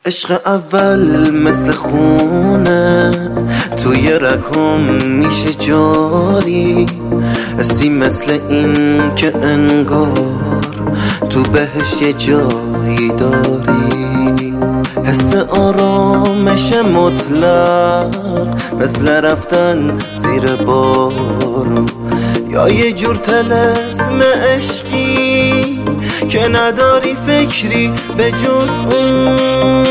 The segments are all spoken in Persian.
عشق اول مثل خونه توی رگم میشه جاری، حسی مثل این که انگار تو بهش یه جایی داری، حس آرامش مطلق مثل رفتن زیر بارون، یا یه جور طلسم عشقی که نداری فکری به جز اون.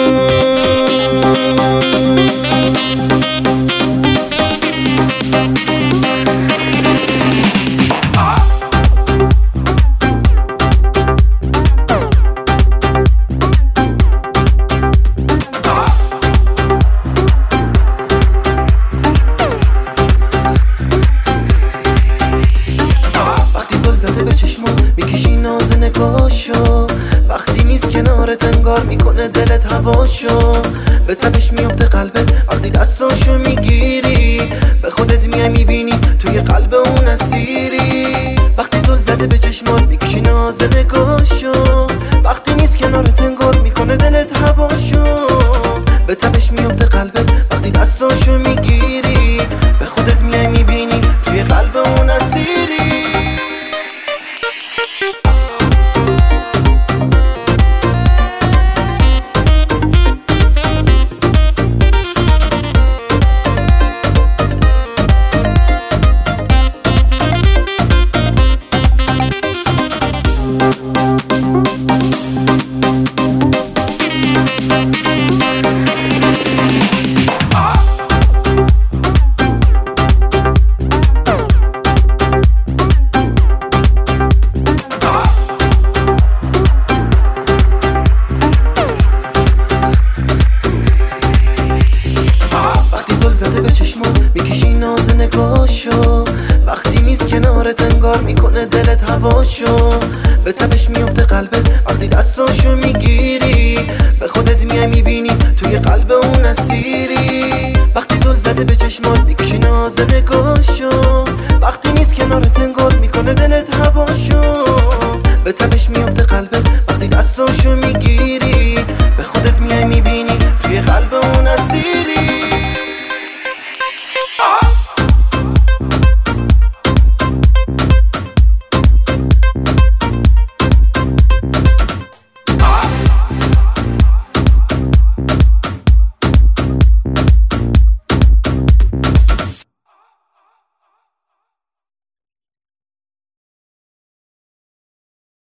به چشمم میکشی ناز نگاشو، وقتی نیست کنارت انگار میکنه دلت هواشو، به تبش میفته قلبت وقتی دستاشو میگیری، به خودت میای میبینی توی قلب اون اسیری. وقتی زل زده به چشمات میکشی ناز نگاشو، وقتی نیست کنارت انگار میکنه دلت هواشو، به تبش میفته قلبت وقتی دستاشو میگیری، به خودت میای میبینی توی قلب اون اسیری. زده به چشمم میکشی ناز نگاشو، وقتی نیست کنارت انگار میکنه دلت هواشو، به تبش میفته قلبت وقتی دستاشو میگیری، به خودت میای میبینی توی قلب اون اسیری. وقتی زل زده به چشمات میکشی ناز نگاشو،